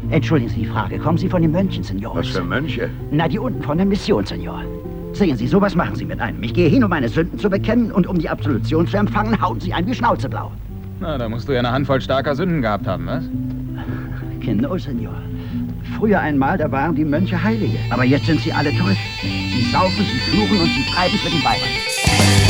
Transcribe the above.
Entschuldigen Sie die Frage. Kommen Sie von den Mönchen, Senor? Was für Mönche? Na, die unten von der Mission, Senor. Sehen Sie, sowas machen Sie mit einem. Ich gehe hin, um meine Sünden zu bekennen und um die Absolution zu empfangen, hauen Sie einem die Schnauze blau. Na, da musst du ja eine Handvoll starker Sünden gehabt haben, was? Genau, Senor. Früher einmal, da waren die Mönche Heilige. Aber jetzt sind sie alle Teufel. Sie saufen, sie fluchen und sie treiben es mit den Weibern.